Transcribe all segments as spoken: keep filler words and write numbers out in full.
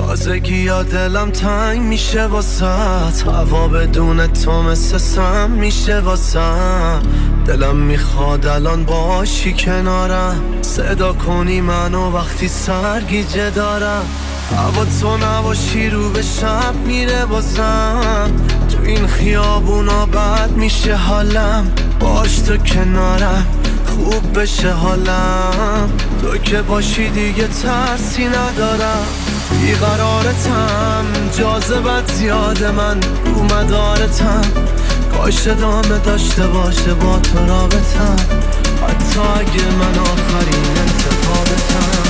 تازگی یا دلم تنگ میشه واسط، هوا بدون تو مثل سم میشه واسم. دلم میخواد الان باشی کنارم، صدا کنی منو وقتی سرگیجه دارم. هوا تو نباشی رو به شب میره واسم، تو این خیابونا بد میشه حالم. باش تو کنارم خوب بشه حالم، تو که باشی دیگه ترسی ندارم. بیقرارتم جاذبت زیاد من رو مدارتم، کاش ادامه داشته باشه با تو رابطم، حتی اگه من آخرین انتخابتم.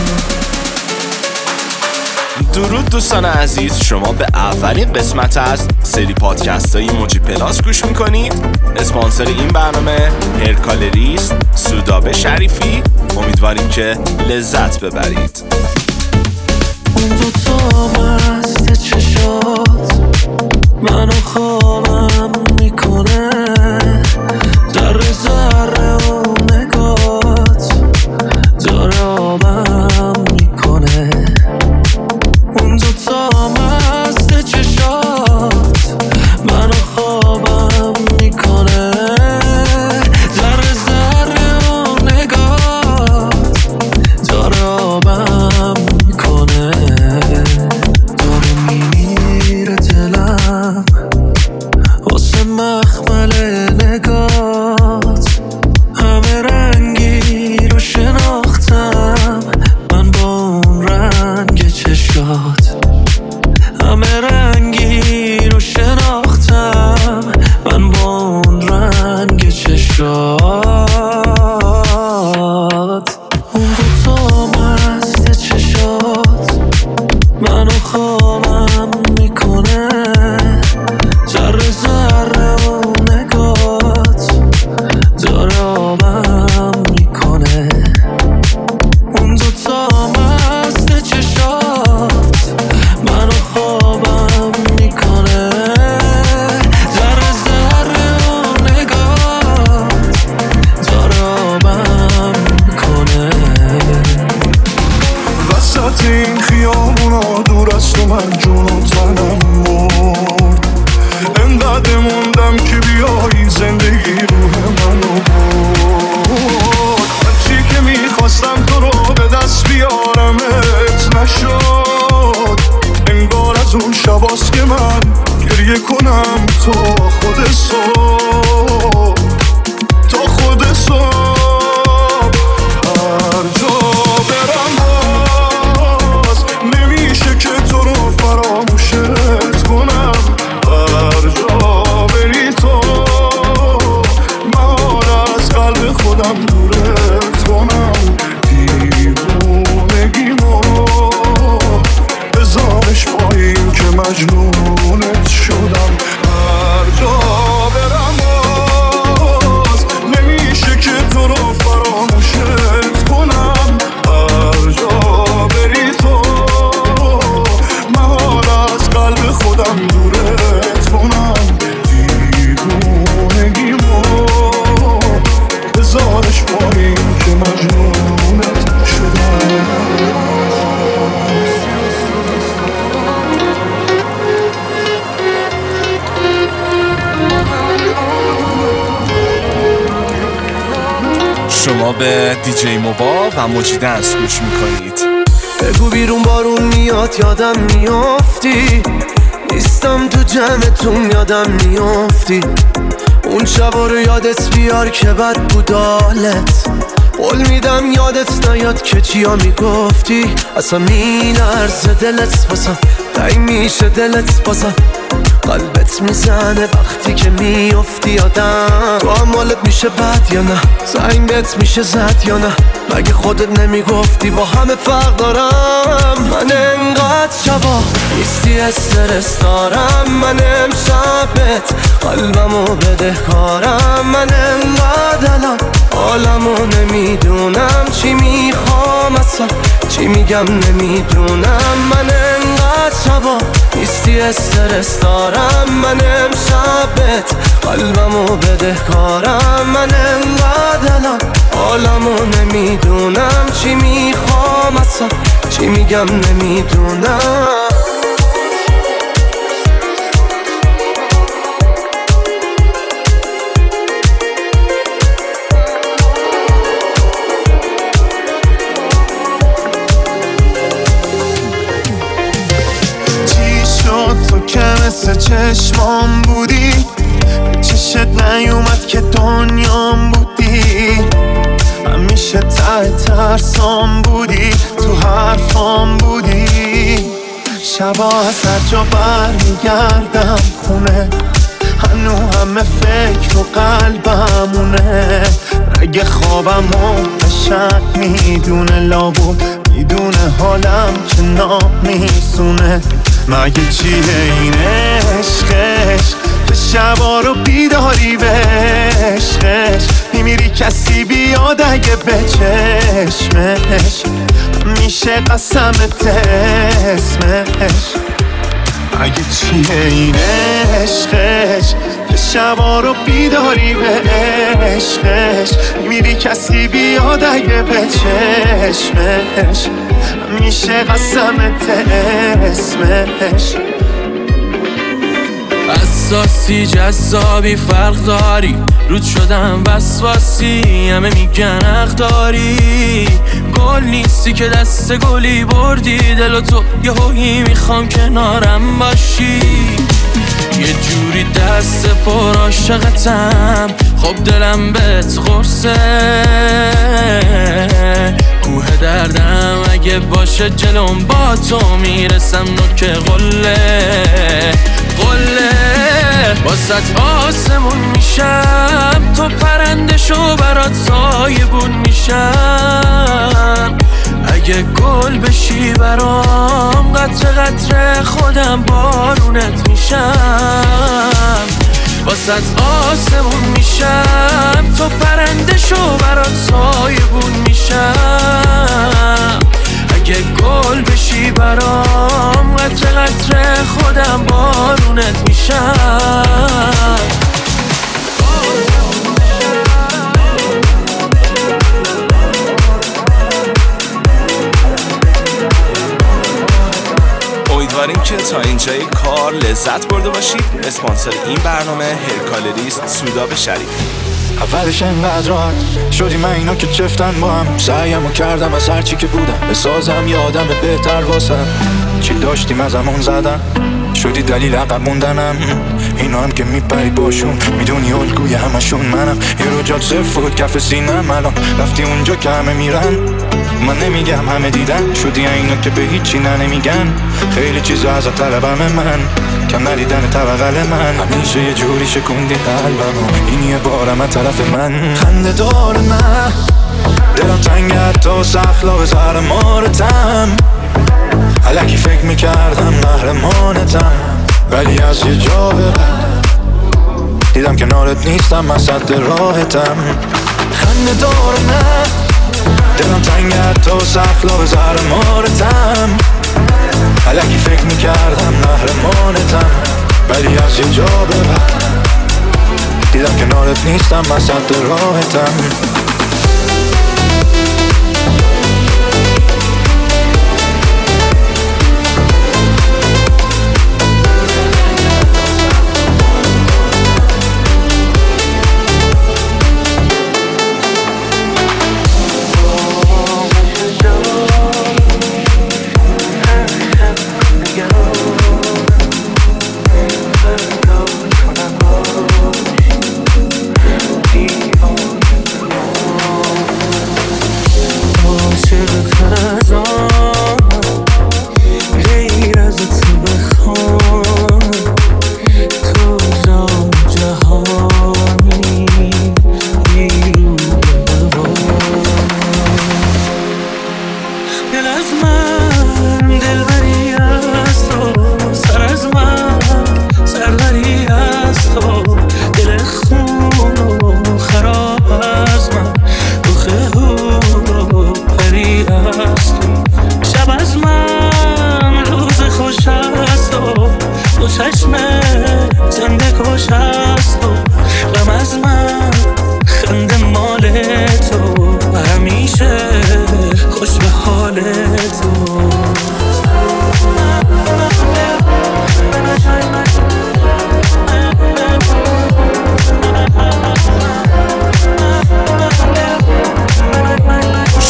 درود دوستان عزیز، شما به اولین قسمت از سری پادکست های موجی پلاس گوش میکنید. اسپانسر این برنامه هرکالریست سودابه شریفی. امیدواریم که لذت ببرید. اون دو تا مست چشات منو خوابم میکنه، ذره ذره اون نگات داره آبم میکنه. اون دو تا مست چشات منو خوابم میکنه، ذره ذره اون نگات داره آبم میکنه. داره میمیره دلم واسه مخمل نگات، همه رنگی رو شناختم من با اون رنگ چشات، همه رنگی رو شناختم من با اون رنگ چشات. اون دو تا مست چشات منو خوابم میکنه، ذره ذره اون نگات داره آبم میکنه. اون دو تا مست چشات منو خوابم میکنه، ذره ذره اون نگات داره آبم میکنه. وسط این خیابونا دور از تو من جون و تنم مرد، انقدر موندم که بیایی زندگی روح منو برد. هرچی که میخواستم تو رو به دست بیارمت نشد، انگار از اون شباست که من گریه کنم تو خود صبح، تا خود صبح. هر جا برم باز نمیشه که تو رو فراموشت کنم، هر جا بری تو من از قلب خودم دورت کنم. دیوونگیمو بذارش پایین که مجنونت شدم. هر جا برم باز نمیشه که تو رو فراموشت کنم، هر جا بری تو من از قلب خودم دورت کنم. دیوونگیمو بذارش پایین که مجنونت شدم. شما به دیجی موبا و موجی دنس گوش میکنید. بگو بیرون بارون میاد یادم میافتی، نیستم تو جمعتون یادم میافتی. اون شبا رو یادت بیار که بد بود حالت، قول میدم یادت نیاد که چیا میگفتی. اصلا میلرزه دلت باسم، تنگ میشه دلت باسم، قلبت میزنه وقتی که میافتی یادم. تو هم حالت میشه بد یا نه، زنگت میشه زد یا نه، مگه خودت نمیگفتی با همه فرق دارم. من انقدر شبا نیستی استرس دارم، من امشبت قلبمو بدهکارم. من انقدر الان حالمو نمیدونم، چی میخوام اصلا چی میگم نمیدونم. من انقدر شبا نیستی استرس دارم، من امشبت قلبمو بدهکارم. من انقدر الان حالمو نمیدونم، چی میخوام اصلا چی میگم نمیدونم. واسه چشمام بودی، به چشت نیومد که دنیام بودی. همیشه ته ترسام بودی، تو حرفام بودی. شبا از هر جا برمیگردم خونه، هنو همه فکر و قلبمونه. رگ خوابم و قشنگ میدونه، لابود میدونه حالم که نامیسونه. مگه چیه این عشقش که شبا رو بیداری به عشقش؟ میمیری کسی بیاد اگه به چشمش میشه قسمت اسمش. مگه چیه این عشقش که شبا رو بیداری به عشقش؟ میمیری کسی بیاد اگه به چشمش میشه قسمت اسمش. حساسی جذابی فرق داری، رود شدم وسواسی، همه میگن حق داری. گل نیستی که دست گلی بردی، دل و تو یه هویی میخوام کنارم باشی. یه جوری دست پر عاشقتم، خب دلم بهت قرصه. کوه دردم اگه باشه جلوم، با تو میرسم نوک قله قله. واسط آسمون میشم، تو پرنده شو برات سایبون میشم. اگه گل بشی برام، قطره قطره خودم بارونت میشم. واسط آسمون میشم، تو پرنده شو برات سایبون میشم. اگه گل بشی برام، قطره قطره خودم بارونت میشم. امیدواریم که تا اینجای کار لذت برده باشید. اسپانسر این برنامه هرکالریست سودابه شریفی. اولش انقدر راحت شدی من اینا که چفتن با هم، سعیمو کردم از هرچی که بودم بسازم یه آدم بهتر واسم. چی داشتیم از همون زدن شدی دلیل عقب موندنم. اینا هم که میپری باشون، میدونی الگوی همشون منم. یه رو جات صفر بود کف سینم، الان رفتی اونجا که همه میرن. من نمیگم همه دیدن، شدی اینا که به هیچی نه نمیگن. خیلی چیزا از طلبم من، کم ندیدن طبقل من. همیشه یه جوری شکوندی قلبمو، این یه بارم از طرف من. خنده دار نه دلم تنگه تا سخلا به زهر مارتم. الکی فکر میکردم قهرمانتم، ولی از یه جا به بعد دیدم کنارت نیستم، من صد راحتم. خنده دار نه دلم تنگه تا سخلا به زهر مارتم. الکی فکر میکردم قهرمانتم، ولی از یه جا به بعد دیدم کنارت نیستم، من صد راحتم.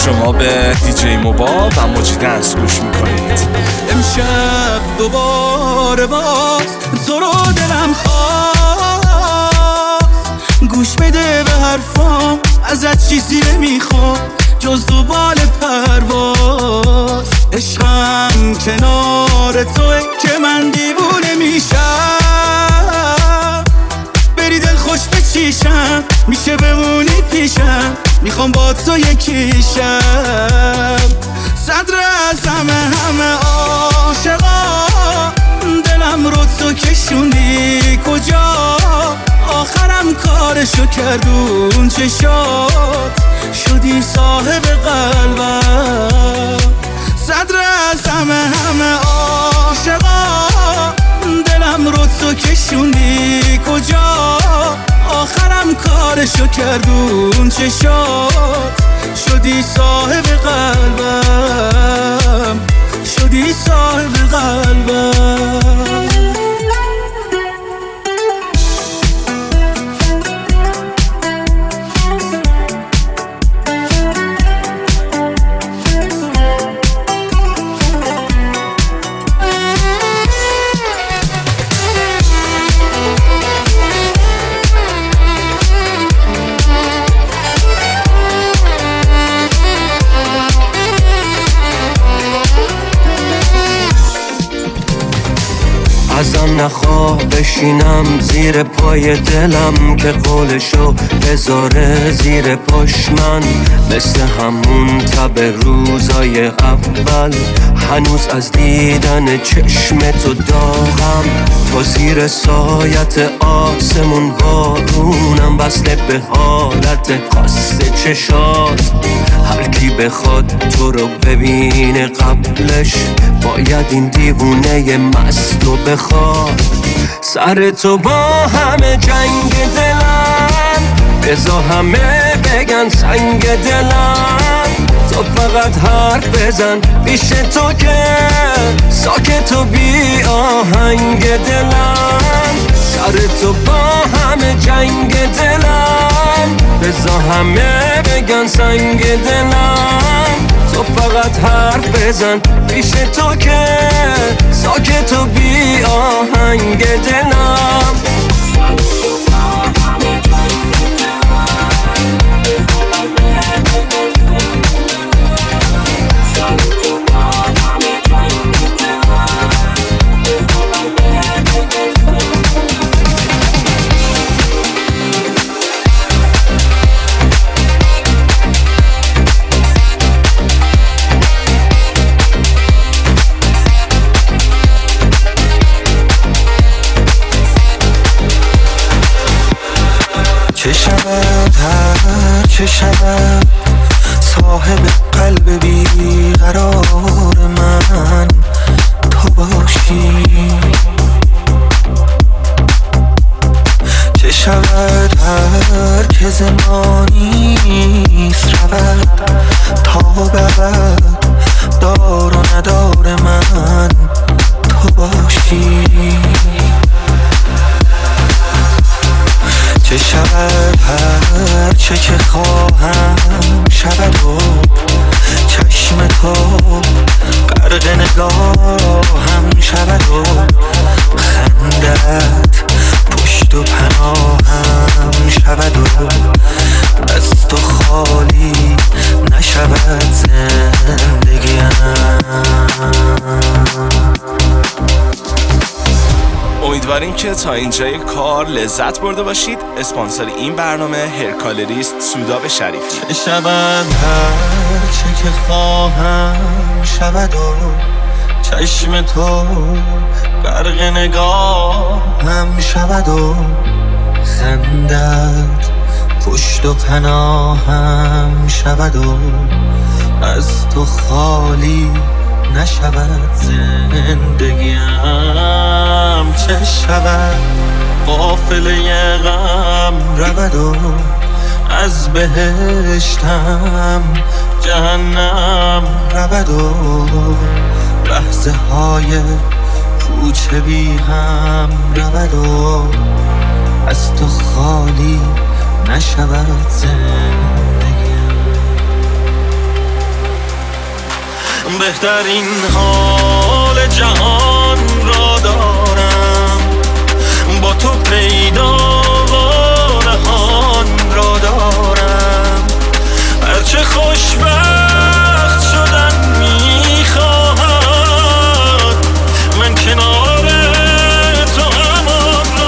شما به دیجی موبا و موجی دنس گوش میکنید. امشب دوباره باز تو رو دلم خواست، گوش بده به حرفام، ازت چیزی نمیخوام جز دو بال پرواز. عشقم کنار توه که من دیوونه میشم، بری دل خوش بچیشم، میشه بمونی پیشم، میخوام با تو یکیشم. صدر از همه همه عاشقا، دلم رو تو کشوندی کجا، آخرم کارشو کردون چشات، شدی صاحب قلبم. صدر از همه همه عاشقا، دلم رو تو کشوندی کجا، آخرم کارشو کردون چشات، شدی صاحب قلبم، شدی صاحب قلبم. ازم نخواه بشینم زیر پای دلم که قولشو بذاره زیر پاش. من مثل همون تب روزای اول هنوز از دیدن چشم تو داغم. تو زیر سایت آسمون بارونم، وصله به حالت خاص چشات. هر کی بخواد تو رو ببینه قبلش باید این دیوونه مست رو بخواد. سر تو با همه جنگ دلم، بذار همه بگن سنگ دلم. تو فقط حرف بزن پیش تو که ساکت و بی آهنگ دلم. سر تو با همه جنگ دلم، بذار همه بگن سنگ دلم. تو فقط حرف بزن پیش تو که ساکت و بی آهنگ دلم. چه شود هر چه شود صاحب قلب بیقرار من تو باشی. چه شود هر که زمانیست رود تا بعد دار و ندار من تو باشی. چه شود هر چه که خواهم شود و چشم تو غرق نگاهم شود و خندت پشت و پناهم شود و از تو خالی نشود زندگیم. امیدواریم که تا اینجای کار لذت برده باشید. اسپانسر این برنامه هرکالریست سودابه شریفی. چه شود هر چه که خواهم شود و چشم تو غرق نگاهم شود و خندت پشت و پناهم شود و از تو خالی نشود زندگیم. چه شود قافله غم رود و از بهشتم جهنم رود و لحظه های کوچه بی هم رود و از تو خالی نشود زندگیم. بهترین حال جهان را دارم، با تو پیدا و نهان را دارم. هرچه خوشبخت شدن میخواهد من کنار تو همان را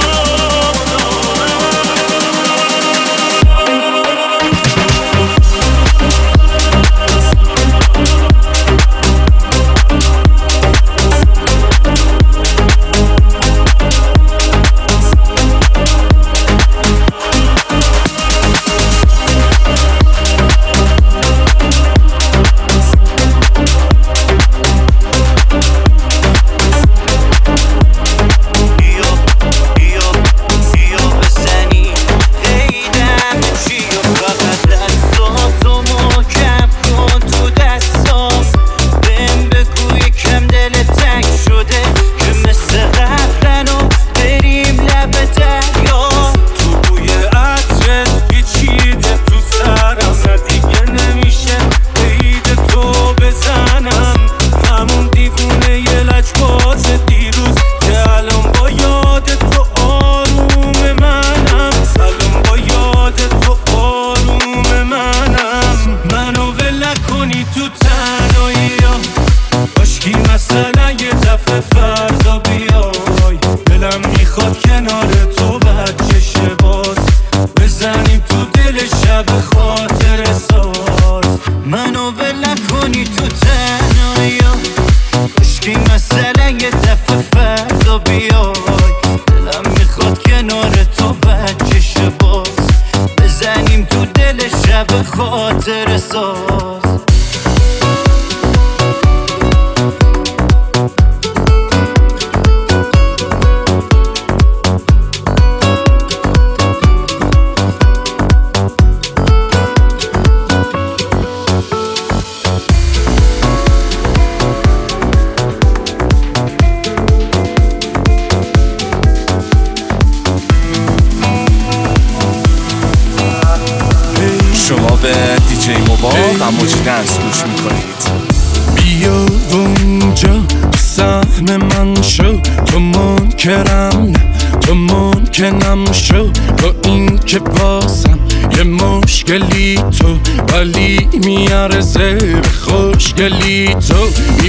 خوشگلی تو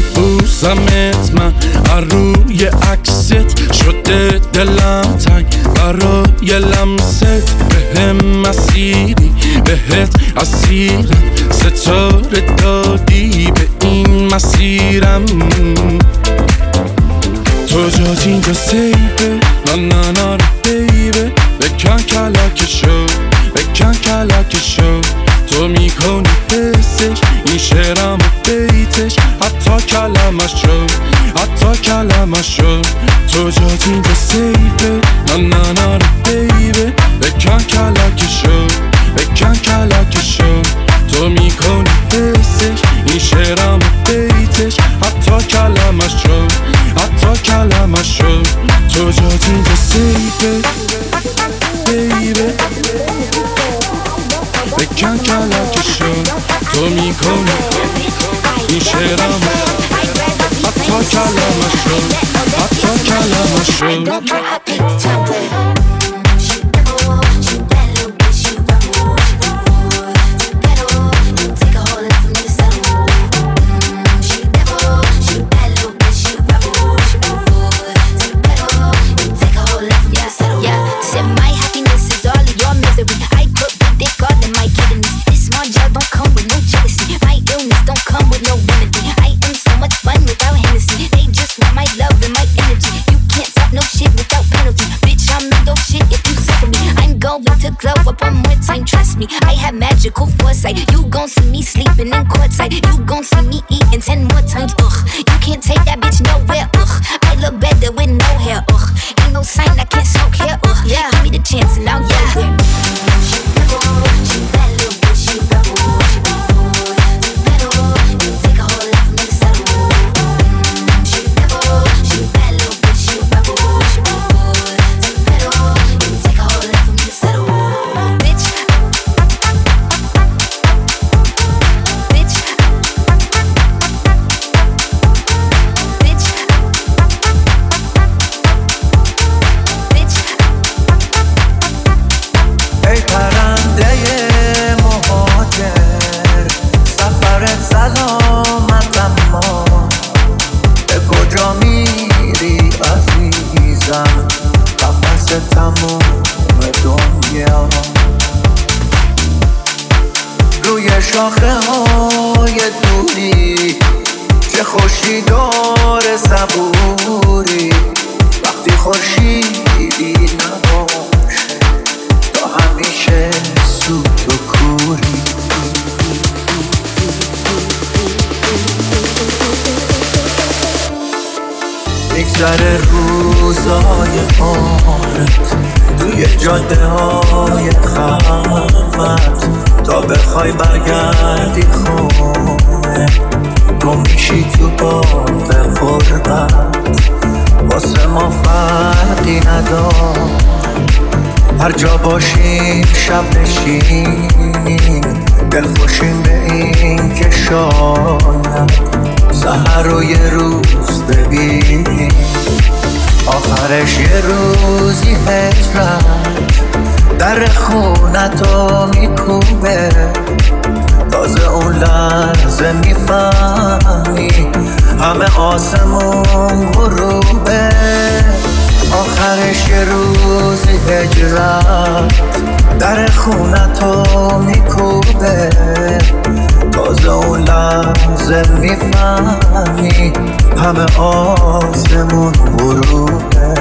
میپوسمت من روی عکست شده دلم تنگ برای لمست بهم مسیری بهت اسیرم ستاره دادی به این مسیرم تو جاج اینجا سیبه نه نه نه بیبه بکن کلکشو بکن کلکشو تو میکنی حسش این شعرم و بیتش حتی کلمشو حتی کلمشو تو جاج اینجا سیفه نه نه نه بیبه بکن کلکشو بکن کلکشو تو میکنی حسش این شعرم و بیتش حتی کلمشو حتی کلمشو تو جاج اینجا سیفه بیبه بکن کلکشو تو میکنی این شعرم حتی کلمشو حتی کلمشو magical foresight. You gon' see me sleeping in courtside. You gon' see me eating ten more times. Ugh, you can't take that bitch nowhere. Ugh, I look better with no hair. Ugh, ain't no sign I can't smoke here. Ugh, yeah, give me the chance and I'll yeah. She rebel, she bad little bitch. She rebel, she rebel, she rebel. You take a whole lot for me to settle. She rebel, she bad little bitch. She rebel, she rebel, she rebel. You take a whole lot for me to settle. Bitch. Bitch, چه خوشی داره صبوری وقتی خورشیدی نباشه تا همیشه سوت و کوری. میگذره روزای آرت توی جاده های خلوت تا بخوای برگردی خونه گم میشی تو باد غربت. واسه ما فرقی نداره هر جا باشیم شب نشین دل خوشیم به این که شاید سحر رو یه روز ببین آخرش یه روزی هجرت در خونتو میکوبه تازه اون لحظه میفهمی همه آسمون غروبه. آخرش یه روزی هجرت در خونتو میکوبه تازه اون لحظه میفهمی همه آسمون غروبه.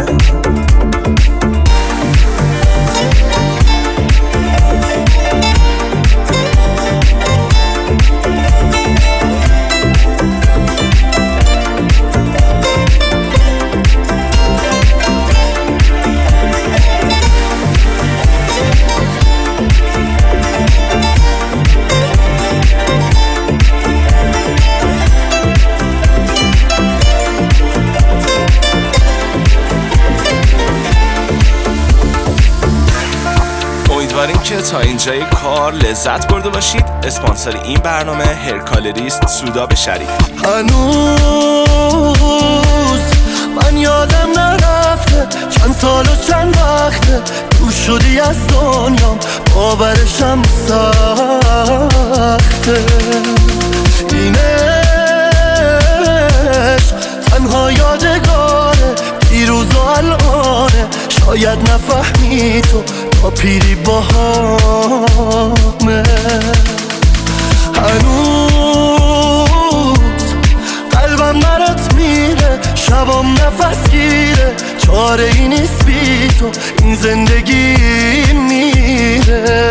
امیدواریم که تا اینجای کار لذت برده باشید. اسپانسر این برنامه هرکالریست سودابه شریفی. هنوز من یادم نرفته چند سال و چند وقته دور شدی از دنیام باورشم سخته. این عشق تنها یادگاره دیروز و الانه شاید نفهمی تو تا پیری با همه. هنوز قلبم برات میره شبام نفس گیره چاره ای نیست بی تو این زندگی میره.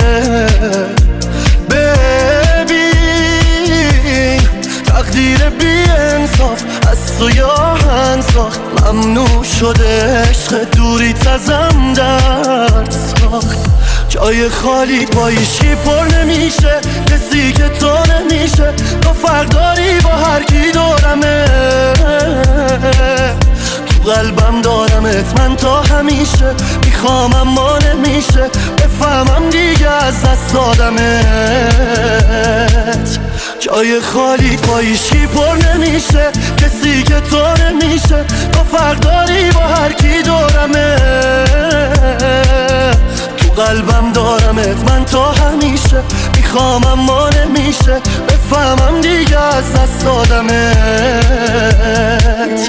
ببین تقدیر بی انصاف از تو یاهن ساخت ممنوع شده عشق دوریت ازم درد ساخت. جای خالی با ایشکی پر نمیشه کسی که تو نمیشه تو فرق داری با هر کی دورمه تو قلبم دارمت من تا همیشه میخوام اما نمیشه بفهمم دیگه از دست دادمت. جای خالی با ایشکی پر نمیشه کسی که تو نمیشه تو فرق داری با هر کی دورمه تو قلبم دارمت من تا همیشه میخوام اما نمیشه بفهمم دیگه از دست دادمت.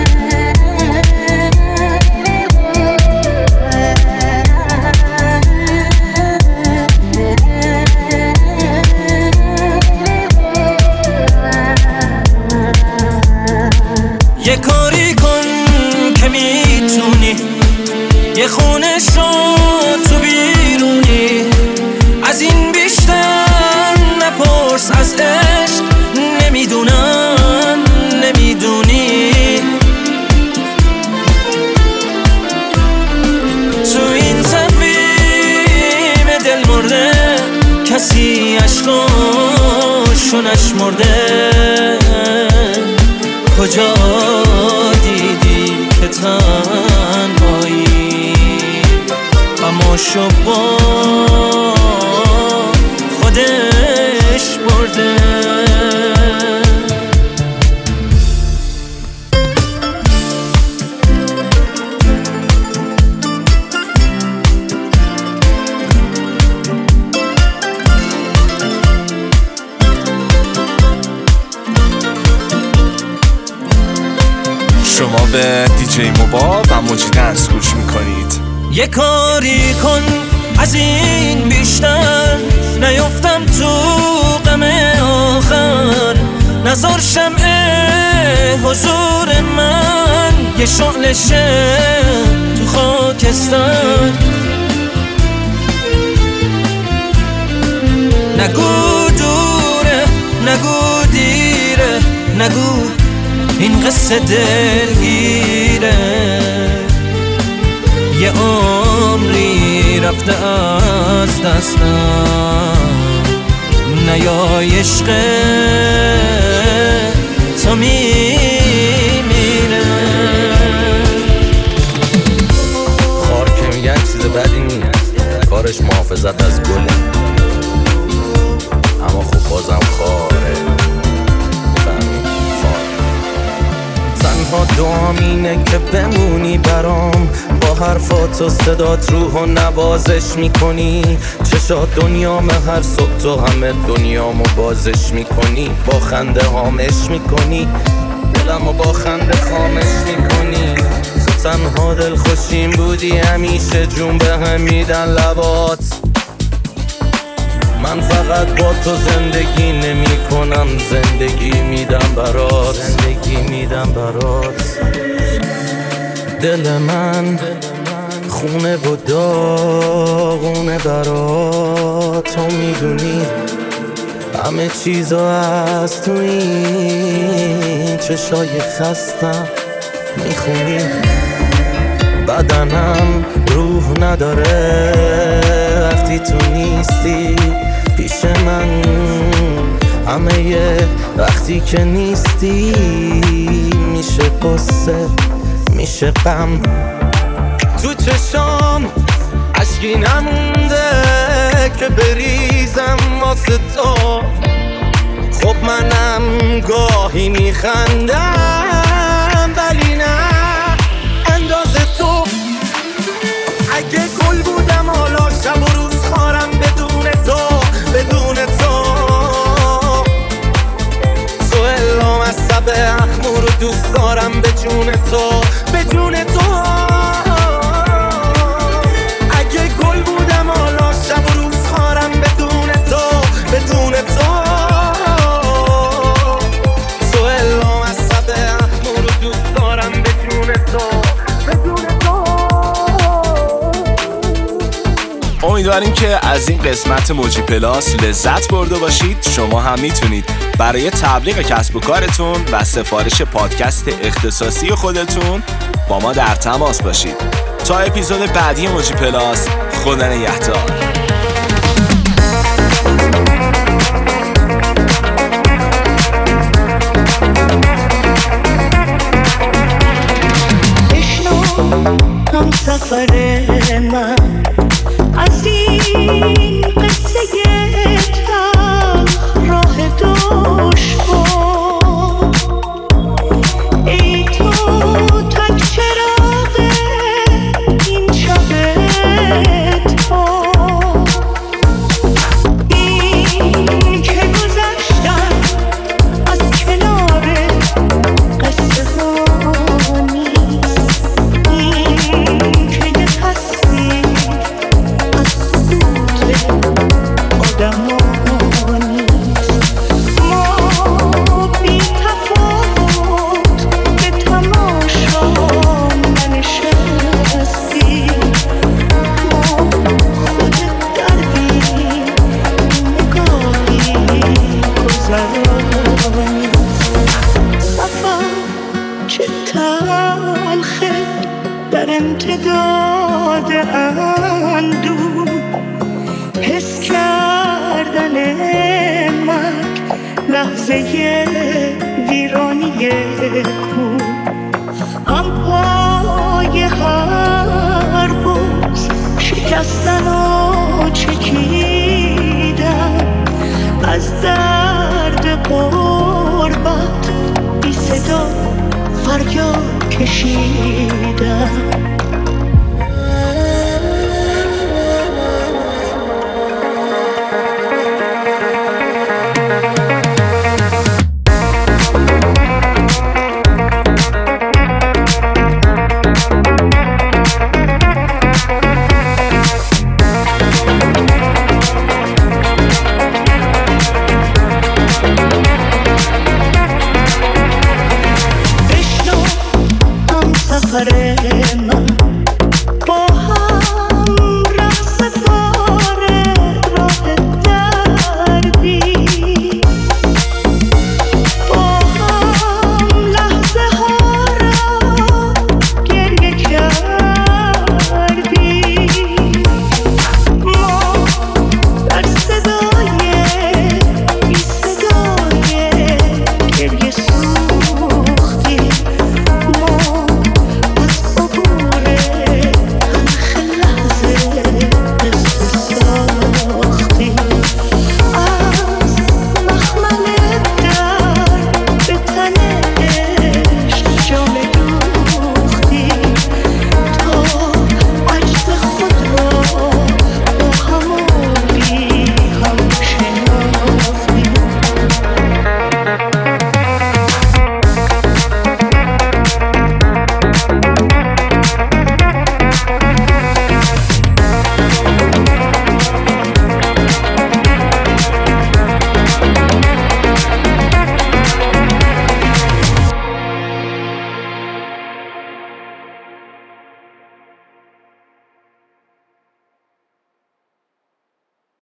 یه کاری کن که میتونی یه خونه شد تو بیرونی از این بیشتر نپرس از عشق نمیدونم نمیدونی تو این تقویم دل مرده کسی عشقاشو نشمرده کجا دیدی که تنهایی اما شو با خودش برده. شما به دیجی موبا و موجی دنس گوش میکنید. یه کاری کن از این بیشتر نیفتم تو غم آخر نزار شمعه حضور من یه شعلشه تو خاکستر. نگو دوره نگو دیره نگو این قصه دلگیره، یه عمری رفته از دستم، نیای عشق تو میمیره. خار که میگن چیز بدی نیست، کارش محافظت از گله، اما خب بازم خاره. تنها دعام اینه که بمونی برام، با حرفات و صدات روح و نوازش میکنی. چشات دنیام هر صبح تو همه دنیامو بازش میکنی، با خنده هامش میکنی، دلمو با خنده خامش میکنی. تو تنها دل خوشیم بودی، همیشه جون به هم میدن لبات. من فقط با تو زندگی نمی کنم، زندگی میدم برات، زندگی میدم برات. دل من خونه و داغونه برات، تو میدونی همه چیزا از تو این چشای خستم میخونی. بدنم روح نداره وقتی تو نیستی پیش من، همه یه وقتی که نیستی میشه قصه میشه غم. تو چشام عشقی نمونده که بریزم واسه تو، خب منم گاهی میخندم ولی نه اندازه تو. اگه گل بودم حالا شب و روز خارم بدون تو، بدون تو. تو الهام از سب اخمور رو دوست دارم به جون تو، به جون تو. اگه گل بودم حالا شب و روز خارم بدون تو، بدون تو. تو الهام از سب اخمور رو دوست دارم به جون تو، به جون تو. امیدواریم که از این قسمت موجی پلاس لذت برده باشید. شما هم میتونید برای تبلیغ کسب و کارتون و سفارش پادکست اختصاصی خودتون با ما در تماس باشید. تا اپیزود بعدی موجی پلاس، خدا نگهدار. هم سفر من از این قصه تلخ راه دشوار. ای تو تک چراغ این شب تار، این که گذشتن از کنار قصه ها نیست، این که یه تصویر از سکوت آدم ها نیست. ما بی تفاوت به تماشا ننشستیم، ما خود دردیم نگاهی گذرانیم. سفر چه تلخه در امتداد اندوه، حس کردن مرگ لحظه ویرانی کوه. هم پای هر بوز شکستن و چکیدن، از درد غربت بی صدا فریاد کشیدن. سفر من